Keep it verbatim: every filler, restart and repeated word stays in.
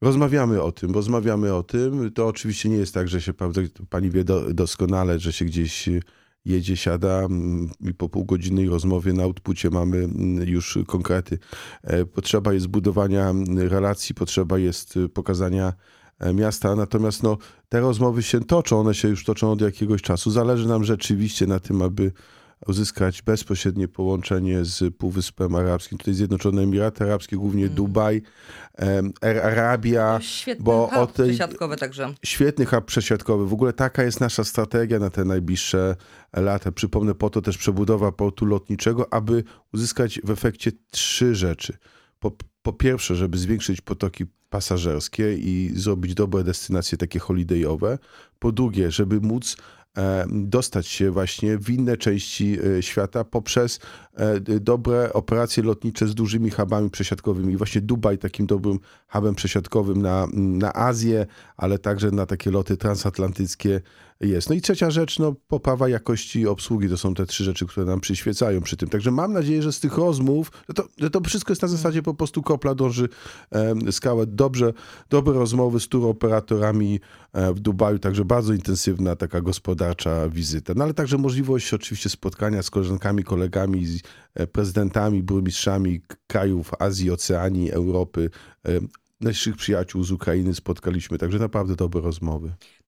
Rozmawiamy o tym, rozmawiamy o tym. To oczywiście nie jest tak, że się, prawda, pani wie do, doskonale, że się gdzieś jedzie, siada mm, i po półgodzinnej rozmowie na outpucie mamy mm, już konkrety. E, Potrzeba jest budowania mm, relacji, potrzeba jest y, pokazania e, miasta, natomiast no, te rozmowy się toczą, one się już toczą od jakiegoś czasu. Zależy nam rzeczywiście na tym, aby uzyskać bezpośrednie połączenie z Półwyspem Arabskim, tutaj Zjednoczone Emiraty Arabskie, głównie Dubaj, em, Air Arabia, Świetny bo o hub tej przesiadkowy także. świetny hub przesiadkowy. W ogóle taka jest nasza strategia na te najbliższe lata. Przypomnę, po to też przebudowa portu lotniczego, aby uzyskać w efekcie trzy rzeczy. Po, po pierwsze, żeby zwiększyć potoki pasażerskie i zrobić dobre destynacje takie holidayowe. Po drugie, żeby móc e, dostać się właśnie w inne części e, świata poprzez e, d- dobre operacje lotnicze z dużymi hubami przesiadkowymi. I właśnie Dubaj takim dobrym hubem przesiadkowym na, na Azję, ale także na takie loty transatlantyckie jest. No i trzecia rzecz, no poprawa jakości obsługi. To są te trzy rzeczy, które nam przyświecają przy tym. Także mam nadzieję, że z tych rozmów, że to, że to wszystko jest na zasadzie po prostu kropla dąży em, skałę. Dobrze, dobre rozmowy z turoperatorami e, w Dubaju, także bardzo intensywna taka gospodarcza wizyta. No ale także możliwość oczywiście spotkania z koleżankami, kolegami, z e, prezydentami, burmistrzami k- krajów Azji, Oceanii, Europy. E, Naszych przyjaciół z Ukrainy spotkaliśmy, także naprawdę dobre rozmowy.